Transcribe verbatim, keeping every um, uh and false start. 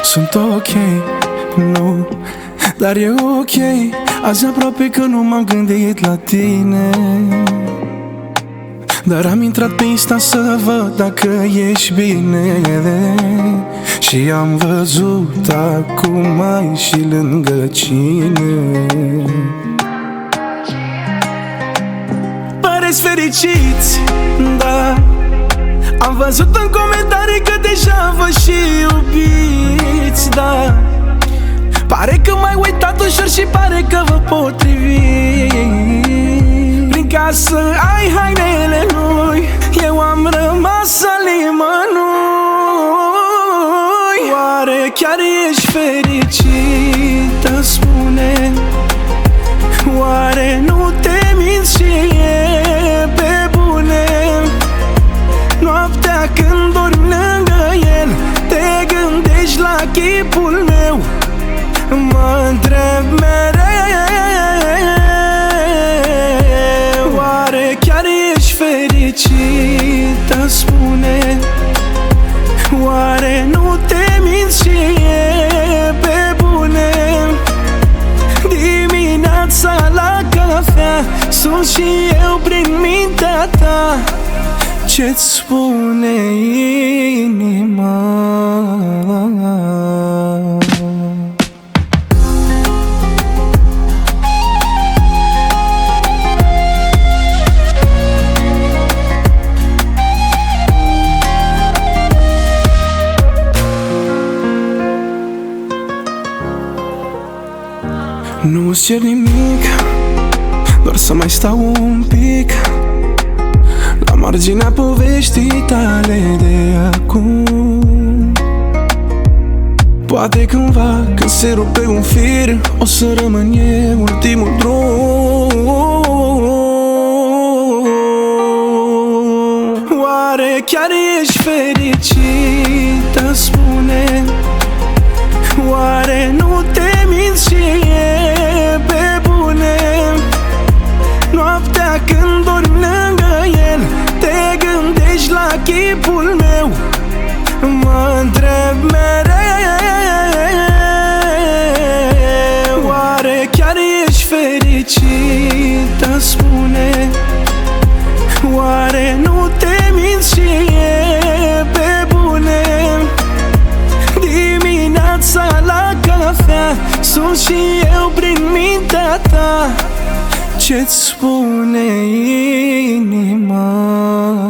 sunt ok, nu, dar e ok. Azi aproape că nu m-am gândit la tine, dar am intrat pe Insta să văd dacă ești bine. Și am văzut acum ai și lângă cine. Păreți fericiți, da. Am văzut în comentarii că deja vă și iubiți, da. Pare că m-ai uitat ușor și pare că vă potriviți. Prin casă ai hainele lui, eu am rămas al nimănui. Oare chiar ești fericită, spune? Oare nu te minți și e pe bune? Noaptea când dormi lângă el, te gândești la chipul meu. Mă întreb mereu, oare chiar ești fericită, spune? Oare nu te minți și e pe bune? Dimineața la cafea sunt și eu prin mintea ta. Ce-ți spune inima? Nu-ți cer nimic, doar să mai stau un pic la marginea poveștii tale de acum. Poate cândva, când se rupe un fir, o să rămân eu ultimul drum. Oare chiar ești fericită, spune? Oare nu te minți și e pe bune? Noaptea când dormi lângă el, te gândești la chipul meu. Mă întreb mereu, oare chiar ești fericită, spune? Oare nu te minți și e pe bune? Dimineața la cafea sunt și eu prin mintea ta. Ce-ți spune inima?